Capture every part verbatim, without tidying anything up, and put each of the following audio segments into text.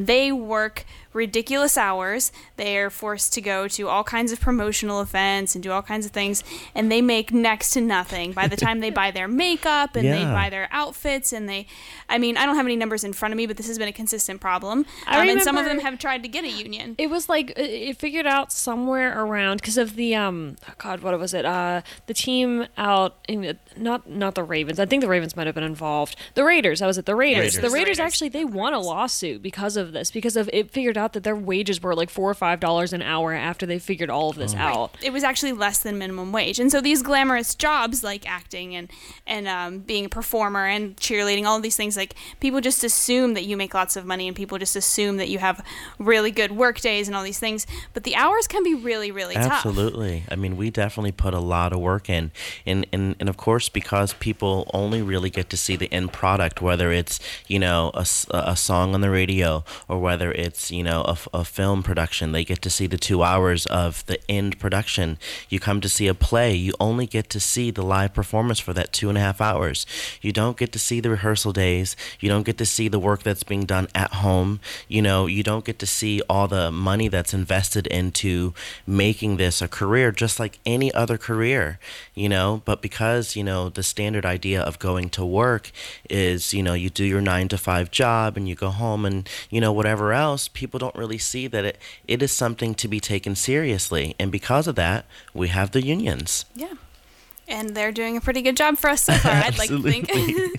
and they work ridiculous hours. They are forced to go to all kinds of promotional events and do all kinds of things, and they make next to nothing by the time they buy their makeup and Yeah. they buy their outfits. And they, I mean, I don't have any numbers in front of me, but this has been a consistent problem. I Um, and some of remember- them have tried to get a union. It was like it- it figured out somewhere around because of the um oh God, what was it? Uh, the team out in the, not not the Ravens. I think the Ravens might have been involved. The Raiders. That was it. The Raiders. Raiders. The The Raiders Raiders. actually they won a lawsuit because of this because of it figured out that their wages were like four or five dollars an hour after they figured all of this out. It was actually less than minimum wage. And so these glamorous jobs like acting and, and um, being a performer and cheerleading, all of these things, like people just assume that you make lots of money and people just assume that you have really good work days and all these things. But the hours can be really, really tough. Absolutely. I mean, we definitely put a lot of work in. And, and, and of course, because people only really get to see the end product, whether it's, you know, a, s- a song on the radio or whether it's, you know, a, f- a film production, they get to see the two hours of the end production. You come to see a play, you only get to see the live performance for that two and a half hours. You don't get to see the rehearsal days. You don't get to see the work that's being done at home. You know, you don't get to see all the money that's invested into making this a career, just like any other career, you know. But because, you know, the standard idea of going to work is, you know, you do your nine to five job and you go home and, you know, whatever else, people don't really see that it, it is something to be taken seriously. And because of that, we have the unions. Yeah. And they're doing a pretty good job for us so far, I'd like to think.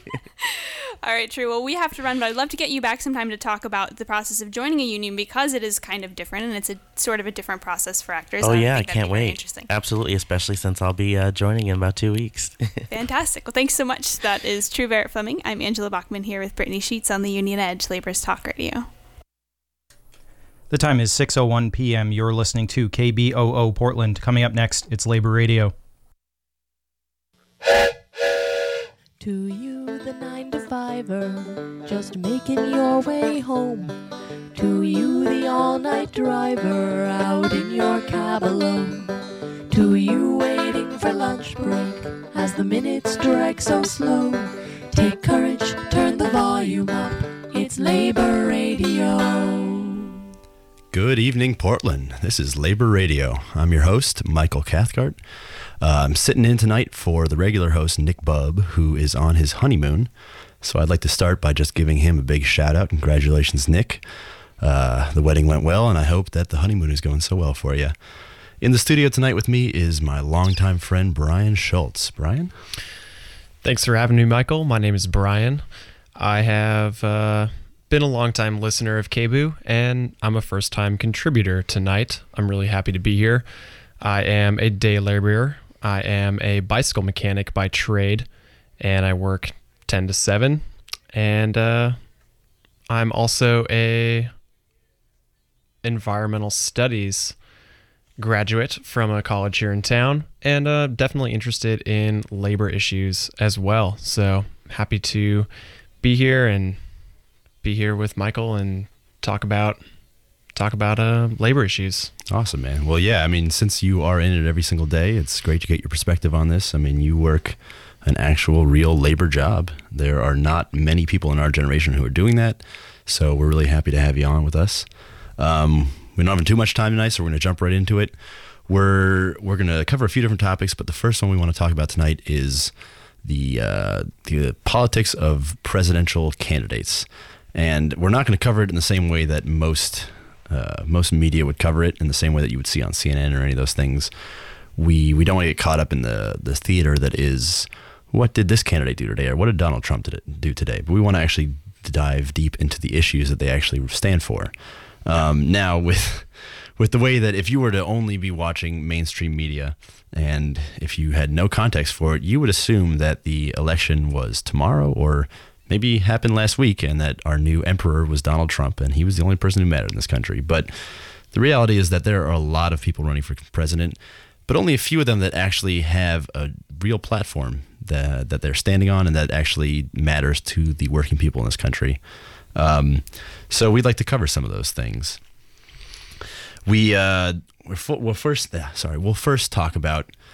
All right, True. Well, we have to run, but I'd love to get you back sometime to talk about the process of joining a union because it is kind of different and it's a sort of a different process for actors. Oh, and yeah, I think that'd can't be very wait. Interesting. Absolutely, especially since I'll be uh, joining in about two weeks. Fantastic. Well, thanks so much. That is True Barrett Fleming. I'm Angela Bachman here with Brittany Sheets on the Union Edge, Labor's Talk Radio. The time is six oh one p.m. You're listening to K B O O Portland. Coming up next, it's Labor Radio. To you, the nine to fiver, just making your way home. To you, the all-night driver, out in your cab alone. To you, waiting for lunch break, as the minutes drag so slow. Take courage, turn the volume up, it's Labor Radio. Good evening, Portland. This is Labor Radio. I'm your host, Michael Cathcart. Uh, I'm sitting in tonight for the regular host, Nick Bubb, who is on his honeymoon. So I'd like to start by just giving him a big shout out. Congratulations, Nick. Uh, the wedding went well, and I hope that the honeymoon is going so well for you. In the studio tonight with me is my longtime friend, Brian Schultz. Brian? Thanks for having me, Michael. My name is Brian. I have uh, been a longtime listener of K B U, and I'm a first-time contributor tonight. I'm really happy to be here. I am a day laborer. I am a bicycle mechanic by trade, and I work ten to seven. And uh, I'm also a environmental studies graduate from a college here in town, and uh, definitely interested in labor issues as well. So happy to be here and be here with Michael and talk about talk about uh, labor issues. Awesome, man. Well, yeah, I mean, since you are in it every single day, it's great to get your perspective on this. I mean, you work an actual real labor job. There are not many people in our generation who are doing that, so we're really happy to have you on with us. Um, we don't have too much time tonight, so we're going to jump right into it. We're we're going to cover a few different topics, but the first one we want to talk about tonight is the uh, the politics of presidential candidates. And we're not going to cover it in the same way that most uh, most media would cover it, in the same way that you would see on C N N or any of those things. We we don't want to get caught up in the, the theater that is, what did this candidate do today, or what did Donald Trump did it, do today? But we want to actually dive deep into the issues that they actually stand for. Um, now, with with the way that if you were to only be watching mainstream media, and if you had no context for it, you would assume that the election was tomorrow, or maybe happened last week, and that our new emperor was Donald Trump, and he was the only person who mattered in this country. But the reality is that there are a lot of people running for president, but only a few of them that actually have a real platform that, that they're standing on and that actually matters to the working people in this country. Um, so we'd like to cover some of those things. We uh, we're, we'll first uh, sorry we'll first talk about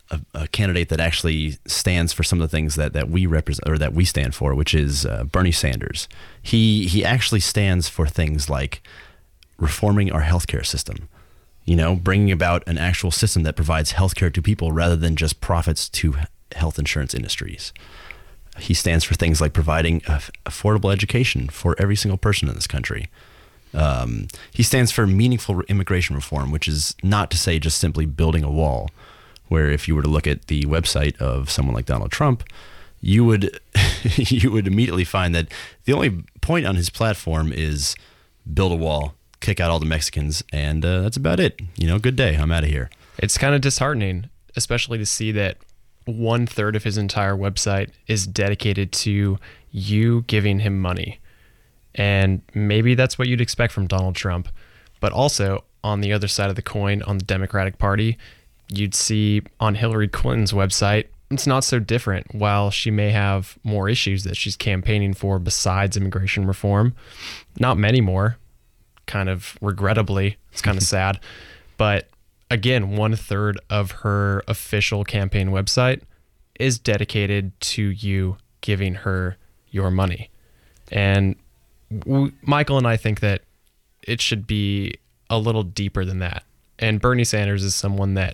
a, a candidate that actually stands for some of the things that, that we represent or that we stand for, which is uh, Bernie Sanders. He he actually stands for things like reforming our healthcare system, you know, bringing about an actual system that provides healthcare to people rather than just profits to health insurance industries. He stands for things like providing affordable education for every single person in this country. Um, he stands for meaningful immigration reform, which is not to say just simply building a wall, where if you were to look at the website of someone like Donald Trump, you would you would immediately find that the only point on his platform is build a wall, kick out all the Mexicans, and uh, that's about it. You know, good day, I'm out of here. It's kind of disheartening, especially to see that one third of his entire website is dedicated to you giving him money. And maybe that's what you'd expect from Donald Trump. But also, on the other side of the coin, on the Democratic Party, you'd see on Hillary Clinton's website, it's not so different. While she may have more issues that she's campaigning for besides immigration reform, not many more, kind of regrettably. It's kind of sad. But again, one third of her official campaign website is dedicated to you giving her your money. And w- Michael and I think that it should be a little deeper than that. And Bernie Sanders is someone that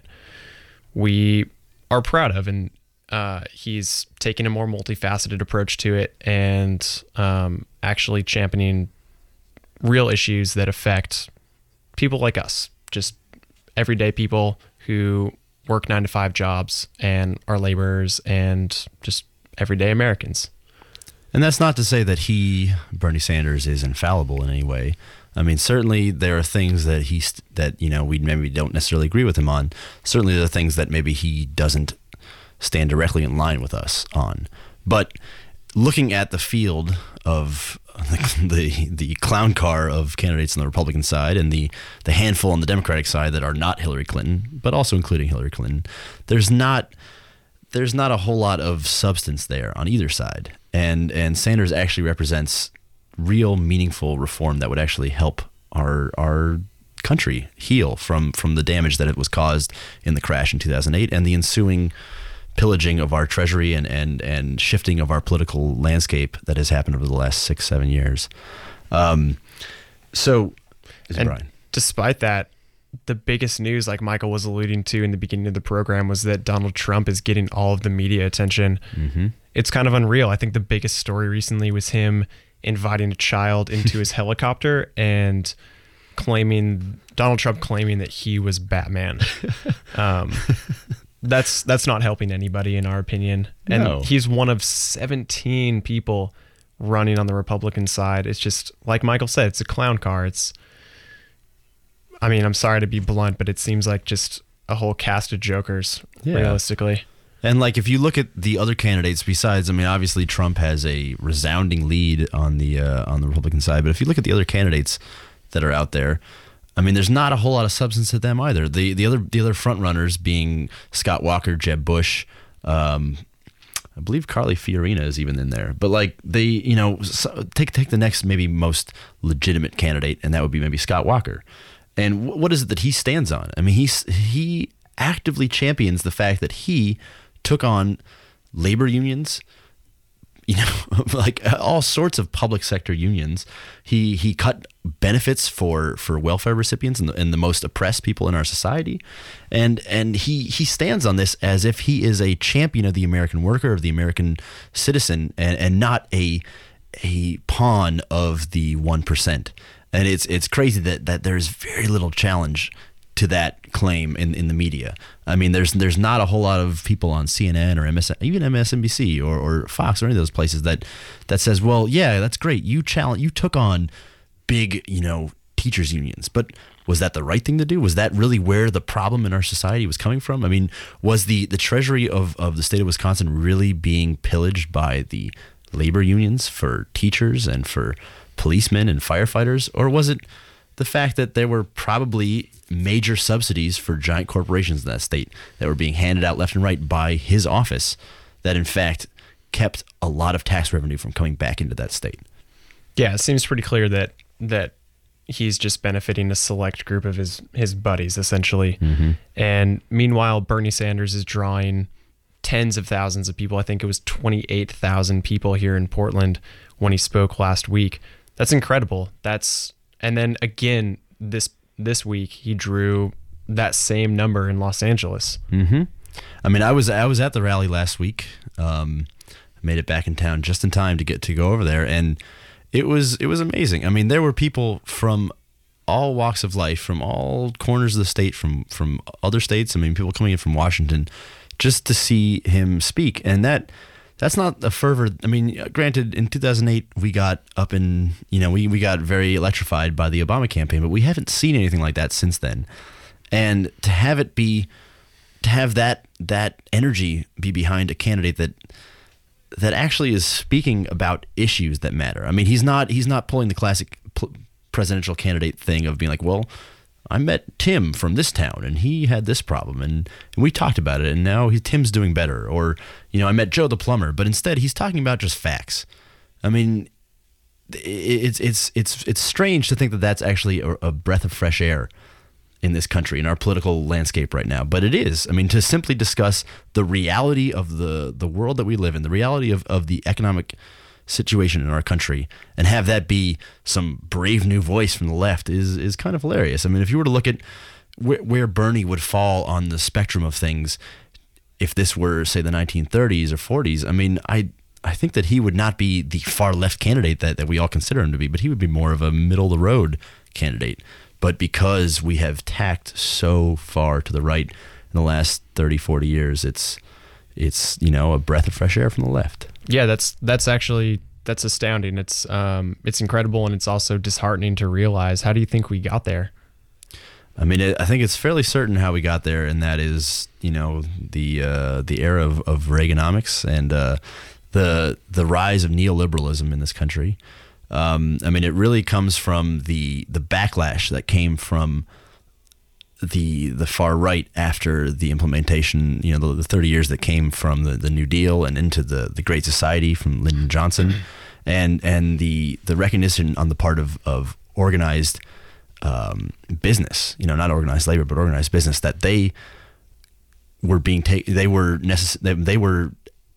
we are proud of, and uh, he's taking a more multifaceted approach to it and um, actually championing real issues that affect people like us, just everyday people who work nine to five jobs and are laborers and just everyday Americans. And that's not to say that he, Bernie Sanders, is infallible in any way. I mean, certainly there are things that he st- that you know we maybe don't necessarily agree with him on. Certainly there are things that maybe he doesn't stand directly in line with us on. But looking at the field of the the clown car of candidates on the Republican side and the the handful on the Democratic side that are not Hillary Clinton, but also including Hillary Clinton, there's not there's not a whole lot of substance there on either side. And and Sanders actually represents real meaningful reform that would actually help our our country heal from from the damage that it was caused in the crash in two thousand eight and the ensuing pillaging of our treasury and, and, and shifting of our political landscape that has happened over the last six, seven years. Um, so, and Brian. Despite that, the biggest news, like Michael was alluding to in the beginning of the program, was that Donald Trump is getting all of the media attention. Mm-hmm. It's kind of unreal. I think the biggest story recently was him inviting a child into his helicopter and claiming, Donald Trump claiming that he was Batman. Um, that's that's not helping anybody, in our opinion. And No. he's one of seventeen people running on the Republican side. It's just, like Michael said, it's a clown car. It's, I mean, I'm sorry to be blunt, but it seems like just a whole cast of jokers, Yeah. realistically. And like, if you look at the other candidates besides, I mean, obviously Trump has a resounding lead on the uh, on the Republican side, but if you look at the other candidates that are out there, I mean, there's not a whole lot of substance to them either. The the other the other front runners being Scott Walker, Jeb Bush, um, I believe Carly Fiorina is even in there. But like they, you know, so take take the next maybe most legitimate candidate, and that would be maybe Scott Walker. And w- what is it that he stands on? I mean, he's he actively champions the fact that he took on labor unions, you know, like all sorts of public sector unions. He he cut benefits for, for welfare recipients and the, and the most oppressed people in our society, and and he he stands on this as if he is a champion of the American worker, of the American citizen, and, and not a a pawn of the one percent. And it's it's crazy that that there's very little challenge to that claim in, in the media. I mean, there's there's not a whole lot of people on C N N or M S, even M S N B C or, or Fox or any of those places that that says, well, yeah, that's great. You challenge, you took on big, you know, teachers unions, but was that the right thing to do? Was that really where the problem in our society was coming from? I mean, was the, the treasury of, of the state of Wisconsin really being pillaged by the labor unions for teachers and for policemen and firefighters? Or was it the fact that there were probably major subsidies for giant corporations in that state that were being handed out left and right by his office that in fact kept a lot of tax revenue from coming back into that state? Yeah, it seems pretty clear that that he's just benefiting a select group of his, his buddies, essentially. Mm-hmm. And meanwhile, Bernie Sanders is drawing tens of thousands of people. I think it was twenty-eight thousand people here in Portland when he spoke last week. That's incredible. That's and then again this this week he drew that same number in Los Angeles. Mm-hmm. I mean, I was I was at the rally last week. Um, made it back in town just in time to get to go over there, and it was it was amazing. I mean, there were people from all walks of life, from all corners of the state, from from other states. I mean, people coming in from Washington just to see him speak, and that that's not a fervor. I mean, granted, in two thousand eight we got up in you know we we got very electrified by the Obama campaign, but we haven't seen anything like that since then. And to have it be, to have that that energy be behind a candidate that that actually is speaking about issues that matter. I mean, he's not he's not pulling the classic pl- presidential candidate thing of being like, well, I met Tim from this town and he had this problem and, and we talked about it and now he, Tim's doing better. Or, you know, I met Joe the plumber, but instead he's talking about just facts. I mean, it's it's it's it's strange to think that that's actually a, a breath of fresh air in this country, in our political landscape right now. But it is. I mean, to simply discuss the reality of the, the world that we live in, the reality of, of the economic situation in our country, and have that be some brave new voice from the left is is kind of hilarious. I mean, if you were to look at where, where Bernie would fall on the spectrum of things, if this were, say, the nineteen thirties or forties, I mean, I I think that he would not be the far left candidate that, that we all consider him to be, but he would be more of a middle-of-the-road candidate. But because we have tacked so far to the right in the last thirty, forty years, it's it's you know a breath of fresh air from the left. Yeah, that's that's actually that's astounding. It's um it's incredible, and it's also disheartening to realize. How do you think we got there? I mean, it, I think it's fairly certain how we got there, and that is you know the uh, the era of, of Reaganomics and uh, the the rise of neoliberalism in this country. Um, I mean, it really comes from the the backlash that came from the the far right after the implementation, you know, the, the thirty years that came from the, the New Deal and into the, the Great Society from Lyndon Johnson, and and the the recognition on the part of of organized um, business, you know, not organized labor, but organized business, that they were being taken, they were necess- they, they were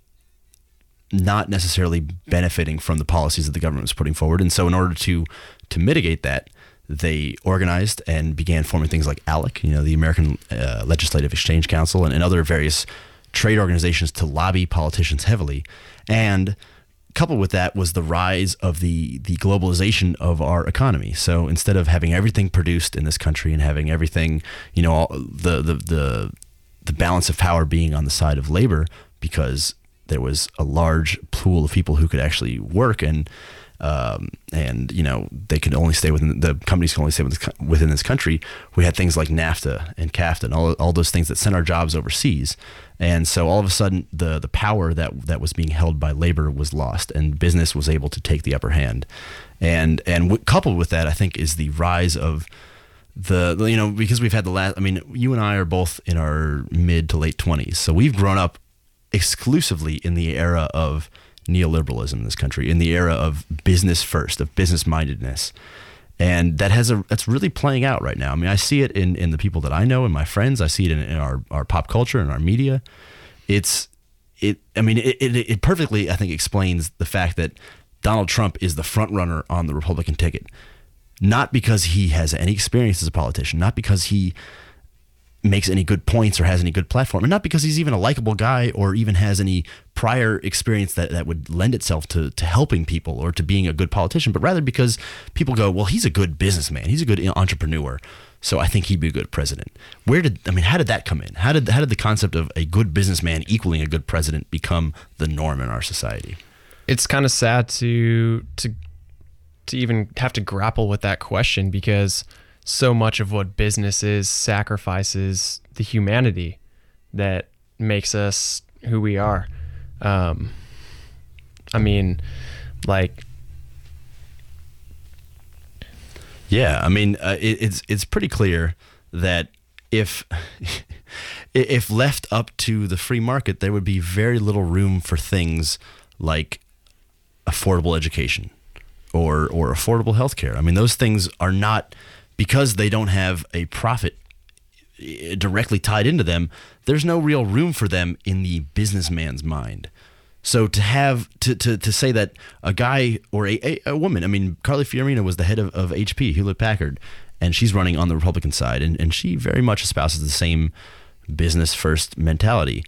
not necessarily benefiting from the policies that the government was putting forward. And so in order to to mitigate that, they organized and began forming things like ALEC, you know, the American uh, Legislative Exchange Council, and, and other various trade organizations to lobby politicians heavily. And coupled with that was the rise of the the globalization of our economy. So instead of having everything produced in this country and having everything, you know, all, the, the the the balance of power being on the side of labor, because there was a large pool of people who could actually work, and um, and you know they could only stay within the companies could only stay within this country. We had things like NAFTA and CAFTA and all all those things that sent our jobs overseas, and so all of a sudden the the power that that was being held by labor was lost, and business was able to take the upper hand, and and w- coupled with that, I think, is the rise of the you know because we've had the last. I mean, you and I are both in our mid to late twenties, so we've grown up exclusively in the era of neoliberalism in this country, in the era of business first, of business mindedness. And that has a that's really playing out right now. I mean, I see it in, in the people that I know and my friends. I see it in, in our, our pop culture and our media. It's it I mean it, it it perfectly, I think, explains the fact that Donald Trump is the front runner on the Republican ticket. Not because he has any experience as a politician, not because he makes any good points or has any good platform, and not because he's even a likable guy or even has any prior experience that, that would lend itself to, to helping people or to being a good politician, but rather because people go, well, he's a good businessman, he's a good entrepreneur, so I think he'd be a good president. Where did I mean, how did that come in? How did how did the concept of a good businessman equaling a good president become the norm in our society? It's kind of sad to to to even have to grapple with that question, because so much of what business is sacrifices the humanity that makes us who we are. Um, I mean, like, yeah, I mean, uh, it, it's it's pretty clear that if if left up to the free market, there would be very little room for things like affordable education, or or affordable health care. I mean, those things are not, because they don't have a profit directly tied into them, there's no real room for them in the businessman's mind. So to have to to, to say that a guy or a, a, a woman, I mean, Carly Fiorina was the head of, of H P, Hewlett Packard, and she's running on the Republican side, and, and she very much espouses the same business first mentality.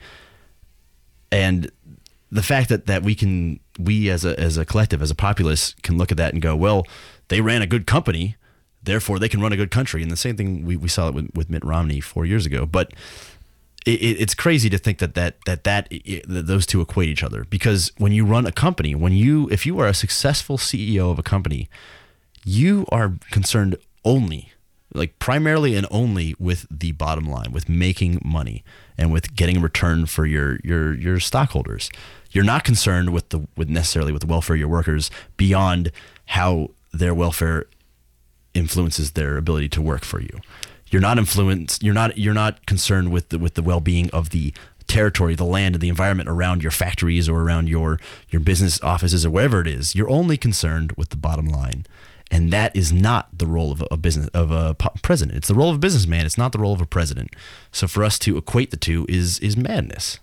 And the fact that, that we can, we as a as a collective, as a populace, can look at that and go, well, they ran a good company, therefore they can run a good country. And the same thing, we, we saw it with, with Mitt Romney four years ago. But it, it, it's crazy to think that that that, that, it, that those two equate each other. Because when you run a company, when you if you are a successful C E O of a company, you are concerned only, like primarily and only, with the bottom line, with making money and with getting a return for your your your stockholders. You're not concerned with the with necessarily with the welfare of your workers beyond how their welfare influences their ability to work for you. You're not influenced. You're not. You're not concerned with the with the well-being of the territory, the land, and the environment around your factories or around your your business offices or wherever it is. You're only concerned with the bottom line, and that is not the role of a business of a president. It's the role of a businessman. It's not the role of a president. So for us to equate the two is is madness.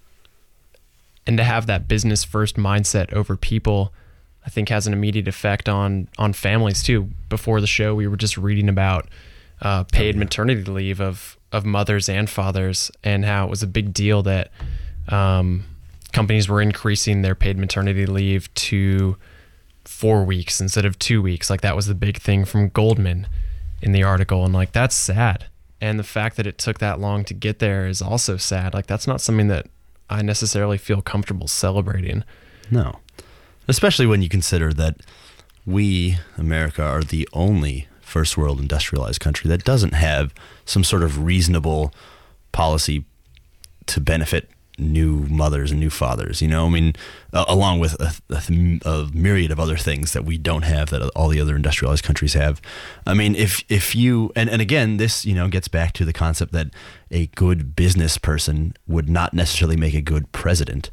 And to have that business first mindset over people, I think, has an immediate effect on on families too. Before the show, we were just reading about uh, paid maternity leave of of mothers and fathers, and how it was a big deal that um, companies were increasing their paid maternity leave to four weeks instead of two weeks. Like, that was the big thing from Goldman in the article, and like, that's sad. And the fact that it took that long to get there is also sad. Like, that's not something that I necessarily feel comfortable celebrating. No. Especially when you consider that we, America, are the only first world industrialized country that doesn't have some sort of reasonable policy to benefit new mothers and new fathers. You know, I mean, uh, along with a, a, a myriad of other things that we don't have that all the other industrialized countries have. I mean, if if you, and, and again, this, you know, gets back to the concept that a good business person would not necessarily make a good president.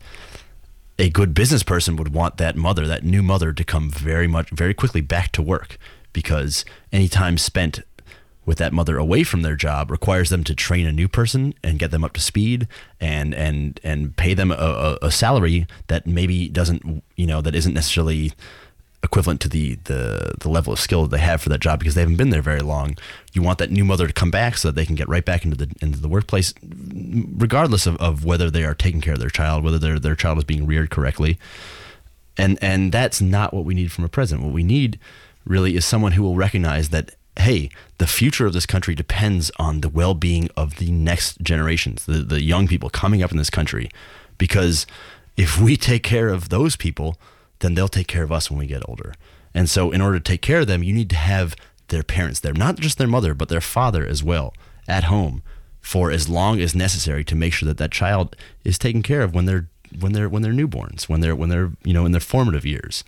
A good business person would want that mother, that new mother, to come very much, very quickly back to work, because any time spent with that mother away from their job requires them to train a new person and get them up to speed and and and pay them a, a salary that maybe doesn't, you know, that isn't necessarily equivalent to the, the the level of skill that they have for that job, because they haven't been there very long. You want that new mother to come back so that they can get right back into the into the workplace, regardless of, of whether they are taking care of their child, whether their their child is being reared correctly. And and that's not what we need from a president. What we need really is someone who will recognize that, hey, the future of this country depends on the well-being of the next generations, the, the young people coming up in this country. Because if we take care of those people, then they'll take care of us when we get older. And so in order to take care of them, you need to have their parents there, not just their mother, but their father as well, at home for as long as necessary to make sure that that child is taken care of when they're when they're when they're newborns, when they're when they're you know in their formative years.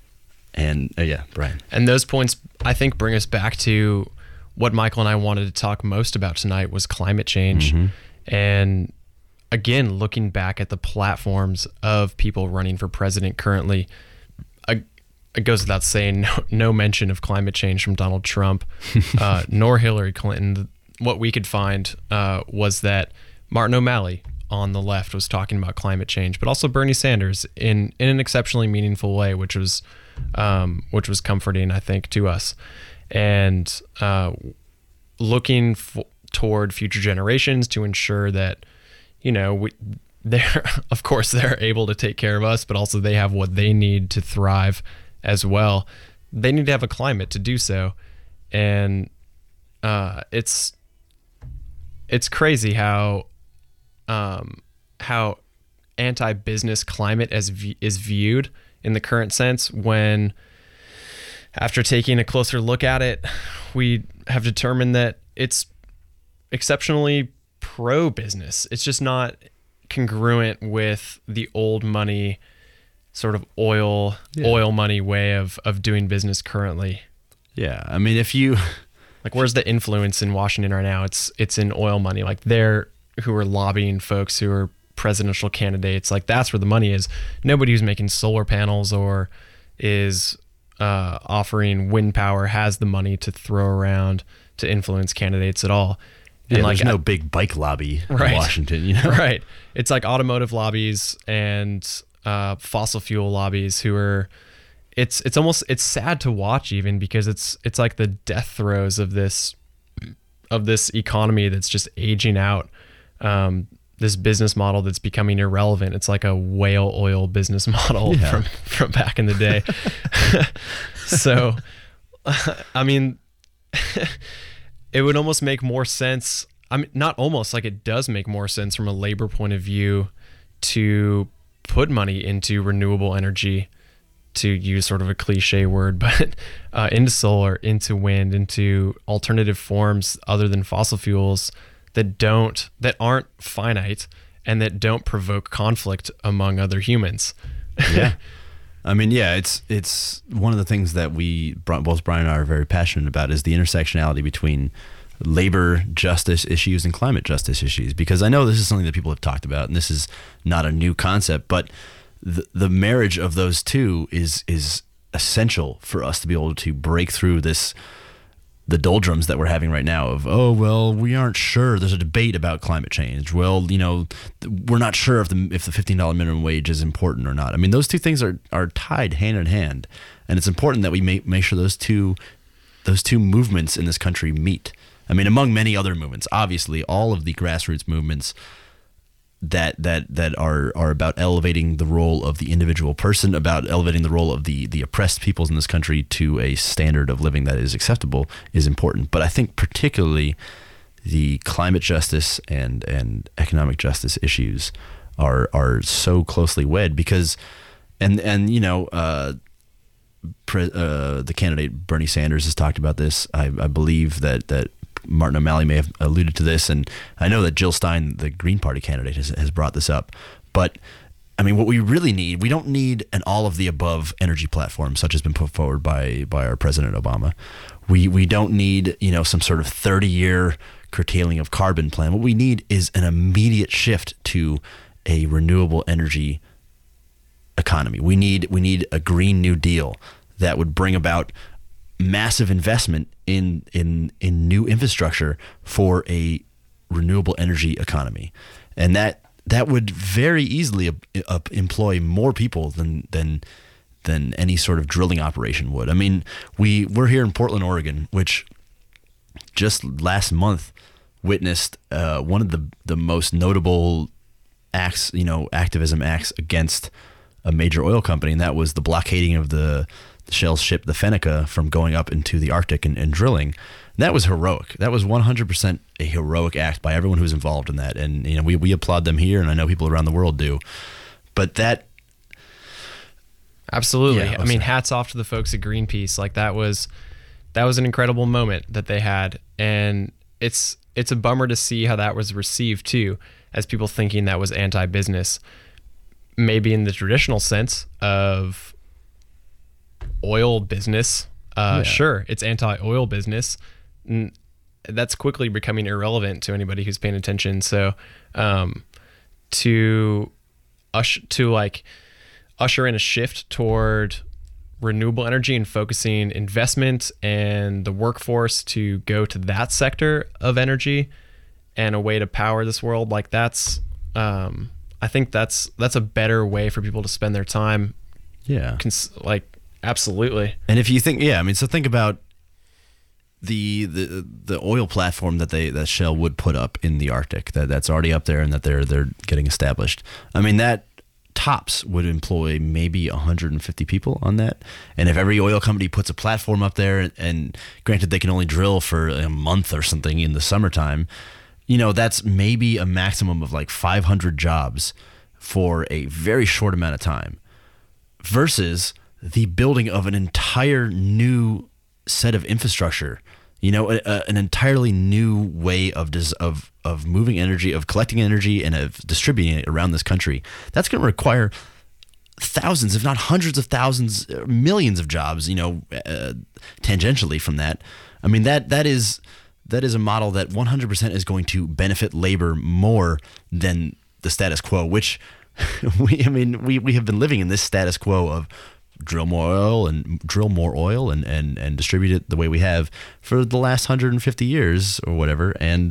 And uh, yeah, Brian. And those points, I think, bring us back to what Michael and I wanted to talk most about tonight, was climate change. Mm-hmm. And again, looking back at the platforms of people running for president currently, I, it goes without saying, no, no mention of climate change from Donald Trump, uh, nor Hillary Clinton. What we could find uh, was that Martin O'Malley on the left was talking about climate change, but also Bernie Sanders in, in an exceptionally meaningful way, which was um, which was comforting, I think, to us. And uh, looking f- toward future generations to ensure that, you know, we, they're, of course, they're able to take care of us, but also they have what they need to thrive as well. They need to have a climate to do so. And uh, it's it's crazy how um, how anti-business climate as v- is viewed in the current sense, when after taking a closer look at it, we have determined that it's exceptionally pro-business. It's just not congruent with the old money, sort of oil yeah. oil money way of, of doing business currently. Yeah, I mean, if you... Like, where's the influence in Washington right now? It's it's in oil money. Like, they're who are lobbying folks who are presidential candidates. Like, that's where the money is. Nobody who's making solar panels or is uh, offering wind power has the money to throw around to influence candidates at all. And yeah, like there's no big bike lobby right. in Washington, you know? Right. It's like automotive lobbies and uh, fossil fuel lobbies who are. It's it's almost it's sad to watch even because it's it's like the death throes of this of this economy that's just aging out. Um, this business model that's becoming irrelevant. It's like a whale oil business model yeah. from from back in the day. So, I mean, it would almost make more sense. I mean, not almost like it does make more sense from a labor point of view to put money into renewable energy. To use sort of a cliche word, but uh, into solar, into wind, into alternative forms other than fossil fuels that don't, that aren't finite and that don't provoke conflict among other humans. Yeah. I mean, yeah, it's it's one of the things that we, both Brian and I are very passionate about is the intersectionality between labor justice issues and climate justice issues, because I know this is something that people have talked about and this is not a new concept, but The, the marriage of those two is is essential for us to be able to break through this the doldrums that we're having right now of, oh, well, we aren't sure. There's a debate about climate change. Well, you know, we're not sure if the if the fifteen dollars minimum wage is important or not. I mean, those two things are are tied hand in hand, and it's important that we make make sure those two those two movements in this country meet. I mean, among many other movements, obviously, all of the grassroots movements that that that are are about elevating the role of the individual person, about elevating the role of the the oppressed peoples in this country to a standard of living that is acceptable, is important. But I think particularly the climate justice and and economic justice issues are are so closely wed because and and you know uh, pre, uh, the candidate Bernie Sanders has talked about this. I, I believe that that. Martin O'Malley may have alluded to this, and I know that Jill Stein, the Green Party candidate, has, has brought this up. But, I mean, what we really need, we don't need an all-of-the-above energy platform, such as been put forward by by our President Obama. We we don't need, you know, some sort of thirty-year curtailing of carbon plan. What we need is an immediate shift to a renewable energy economy. We need we need a Green New Deal that would bring about massive investment in in in new infrastructure for a renewable energy economy, and that that would very easily uh, uh, employ more people than than than any sort of drilling operation would. I mean, we we're here in Portland, Oregon, which just last month witnessed uh, one of the the most notable acts, you know, activism acts against a major oil company, and that was the blockading of the Shell's ship, the Fennica, from going up into the Arctic and, and drilling. That was heroic. That was one hundred percent a heroic act by everyone who was involved in that. And, you know, we, we applaud them here, and I know people around the world do. But that... Absolutely. Yeah, I mean, hats off to the folks at Greenpeace. Like, that was that was an incredible moment that they had. And it's it's a bummer to see how that was received, too, as people thinking that was anti-business. Maybe in the traditional sense of oil business, uh, yeah. sure, it's anti-oil business. N- that's quickly becoming irrelevant to anybody who's paying attention. So, um, to ush to like usher in a shift toward renewable energy and focusing investment and the workforce to go to that sector of energy and a way to power this world, like that's, um, I think that's that's a better way for people to spend their time. Yeah, Cons- like. Absolutely. And if you think, yeah, I mean, so think about the the the oil platform that they that Shell would put up in the Arctic, that that's already up there and that they're they're getting established. I mean, that tops would employ maybe one hundred fifty people on that. And if every oil company puts a platform up there, and granted they can only drill for a month or something in the summertime, you know, that's maybe a maximum of like five hundred jobs for a very short amount of time versus the building of an entire new set of infrastructure, you know, a, a, an entirely new way of des- of of moving energy, of collecting energy, and of distributing it around this country. That's going to require thousands, if not hundreds of thousands, millions of jobs, you know, uh, tangentially from that. I mean, that that is that is a model that one hundred percent is going to benefit labor more than the status quo, which we, I mean, we, we have been living in this status quo of drill more oil and drill more oil and, and, and distribute it the way we have for the last one hundred fifty years or whatever. And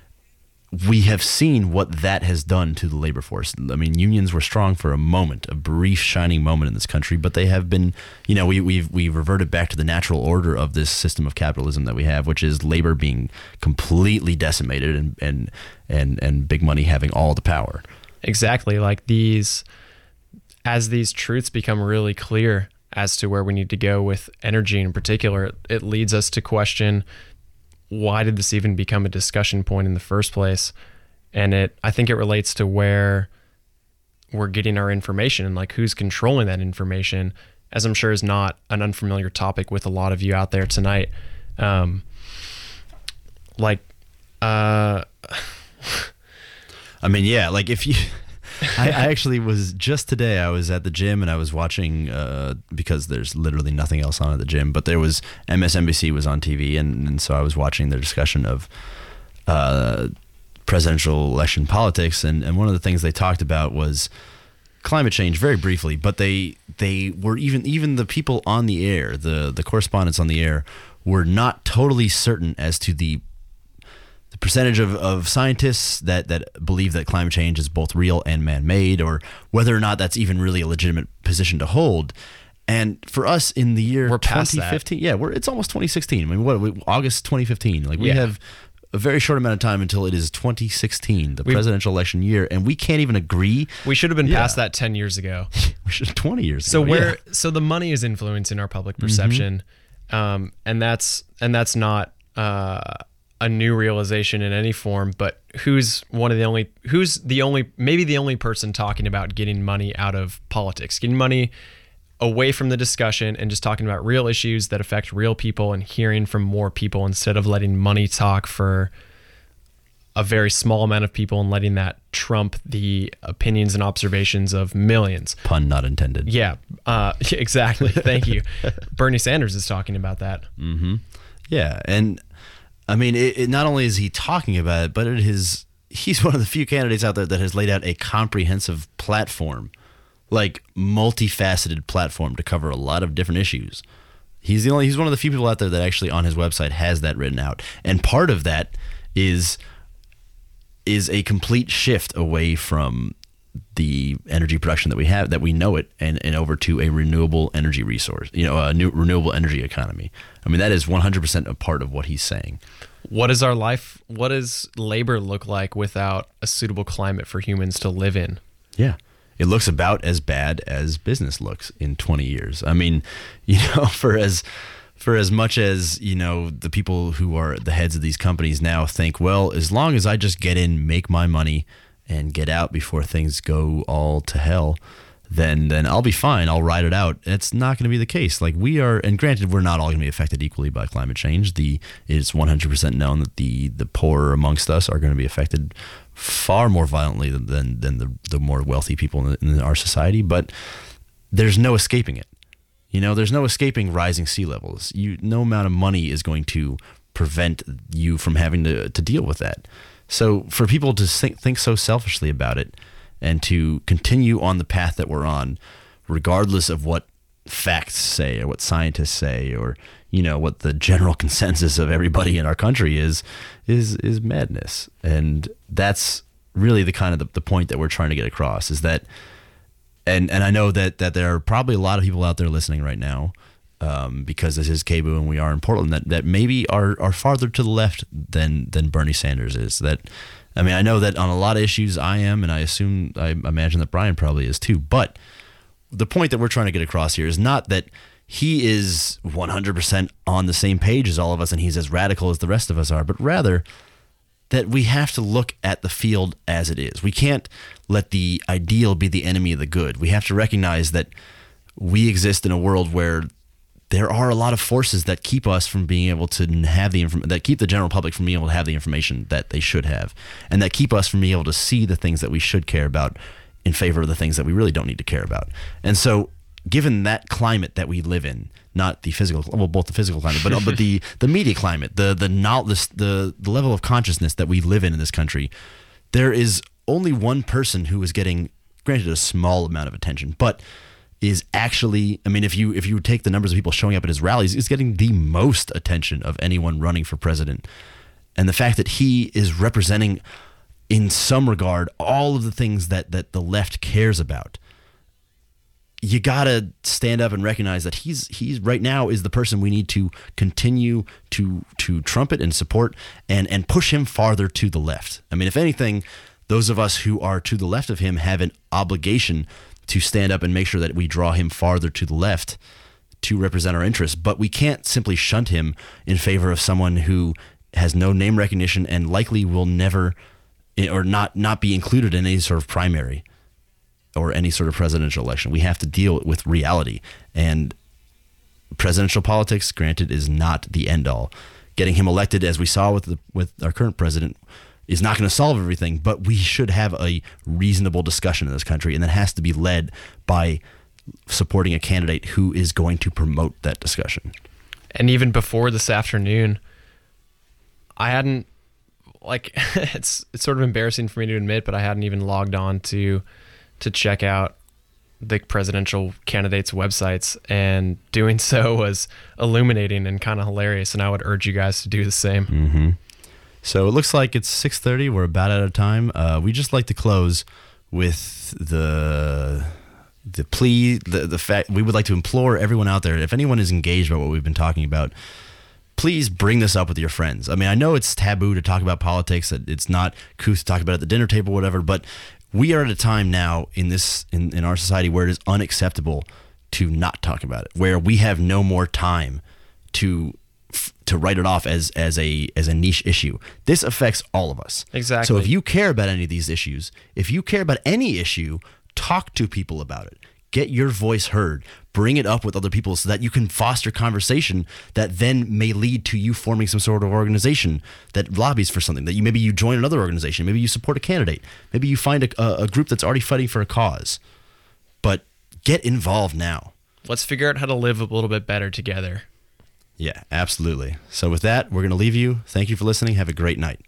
we have seen what that has done to the labor force. I mean, unions were strong for a moment, a brief shining moment in this country, but they have been, you know, we, we've we've reverted back to the natural order of this system of capitalism that we have, which is labor being completely decimated and and and, and big money having all the power. Exactly. Like these, as these truths become really clear as to where we need to go with energy in particular, it, it leads us to question, why did this even become a discussion point in the first place? And it, I think it relates to where we're getting our information and like who's controlling that information, as I'm sure is not an unfamiliar topic with a lot of you out there tonight. Um, like, uh, I mean, yeah, like if you, I, I actually was just today, I was at the gym and I was watching, uh, because there's literally nothing else on at the gym, but there was M S N B C was on T V. And, and so I was watching their discussion of uh, presidential election politics. And, and one of the things they talked about was climate change very briefly, but they they were even even the people on the air, the, the correspondents on the air were not totally certain as to the the percentage of, of scientists that, that believe that climate change is both real and man-made, or whether or not that's even really a legitimate position to hold. And for us in the year We're past twenty fifteen, that. yeah, we're it's almost twenty sixteen. I mean, what we, August twenty fifteen. Like we Yeah. have a very short amount of time until it is twenty sixteen, the We- presidential election year, and we can't even agree. we should have been Yeah. past that ten years ago. We should twenty years So ago. where, yeah. so the money is influencing our public perception. Um, and that's, and that's not, uh, a new realization in any form, but who's one of the only, who's the only, maybe the only person talking about getting money out of politics, getting money away from the discussion and just talking about real issues that affect real people and hearing from more people instead of letting money talk for a very small amount of people and letting that trump the opinions and observations of millions. Pun not intended. Yeah, uh, exactly. Thank you. Bernie Sanders is talking about that. Mm-hmm. Yeah, and I mean, it, it not only is he talking about it, but it is he's one of the few candidates out there that has laid out a comprehensive platform, like multifaceted platform to cover a lot of different issues. He's the only he's one of the few people out there that actually on his website has that written out, and part of that is is a complete shift away from the energy production that we have, that we know it, and, and over to a renewable energy resource, you know, a new renewable energy economy. I mean, that is one hundred percent a part of what he's saying. What is our life? What does labor look like without a suitable climate for humans to live in? Yeah. It looks about as bad as business looks in twenty years. I mean, you know, for as for as much as, you know, the people who are the heads of these companies now think, well, as long as I just get in, make my money, and get out before things go all to hell, then then I'll be fine. I'll ride it out. It's not going to be the case. Like we are, and granted, we're not all going to be affected equally by climate change. The it's one hundred percent known that the the poorer amongst us are going to be affected far more violently than than, than the the more wealthy people in, in our society. But there's no escaping it. You know, there's no escaping rising sea levels. You no amount of money is going to prevent you from having to to deal with that. So for people to think, think so selfishly about it and to continue on the path that we're on, regardless of what facts say or what scientists say or, you know, what the general consensus of everybody in our country is, is, is madness. And that's really the kind of the, the point that we're trying to get across is that, and, and I know that, that there are probably a lot of people out there listening right now, Um, because this is K B O O and we are in Portland, that, that maybe are, are farther to the left than than Bernie Sanders is. That, I mean, I know that on a lot of issues I am, and I assume, I imagine that Brian probably is too. But the point that we're trying to get across here is not that he is one hundred percent on the same page as all of us and he's as radical as the rest of us are, but rather that we have to look at the field as it is. We can't let the ideal be the enemy of the good. We have to recognize that we exist in a world where there are a lot of forces that keep us from being able to have the inform- that keep the general public from being able to have the information that they should have, and that keep us from being able to see the things that we should care about in favor of the things that we really don't need to care about. And so, given that climate that we live in, not the physical, well, both the physical climate, but but the the media climate, the the the the the level of consciousness that we live in in this country, there is only one person who is getting, granted, a small amount of attention, but is actually, I mean, if you if you take the numbers of people showing up at his rallies, is getting the most attention of anyone running for president. And the fact that he is representing, in some regard, all of the things that, that the left cares about, you gotta stand up and recognize that he's he's right now is the person we need to continue to to trumpet and support and and push him farther to the left. I mean, if anything, those of us who are to the left of him have an obligation to stand up and make sure that we draw him farther to the left to represent our interests. But we can't simply shunt him in favor of someone who has no name recognition and likely will never or not not be included in any sort of primary or any sort of presidential election. We have to deal with reality. And presidential politics, granted, is not the end all. Getting him elected, as we saw with the, with our current president, is not going to solve everything, but we should have a reasonable discussion in this country, and that has to be led by supporting a candidate who is going to promote that discussion. And even before this afternoon, I hadn't, like, it's it's sort of embarrassing for me to admit, but I hadn't even logged on to to check out the presidential candidates' websites, and doing so was illuminating and kind of hilarious, and I would urge you guys to do the same. Mm-hmm. So it looks like it's six thirty. We're about out of time. Uh, we just like to close with the the plea, the the fact we would like to implore everyone out there, if anyone is engaged by what we've been talking about, please bring this up with your friends. I mean, I know it's taboo to talk about politics, that it's not couth to talk about it at the dinner table, whatever, but we are at a time now in this in, in our society where it is unacceptable to not talk about it, where we have no more time to to write it off as as a as a niche issue. This affects all of us. Exactly. So if you care about any of these issues, if you care about any issue, talk to people about it. Get your voice heard. Bring it up with other people so that you can foster conversation that then may lead to you forming some sort of organization that lobbies for something, that you maybe you join another organization, maybe you support a candidate, maybe you find a, a group that's already fighting for a cause. But get involved now. Let's figure out how to live a little bit better together. Yeah, absolutely. So with that, we're going to leave you. Thank you for listening. Have a great night.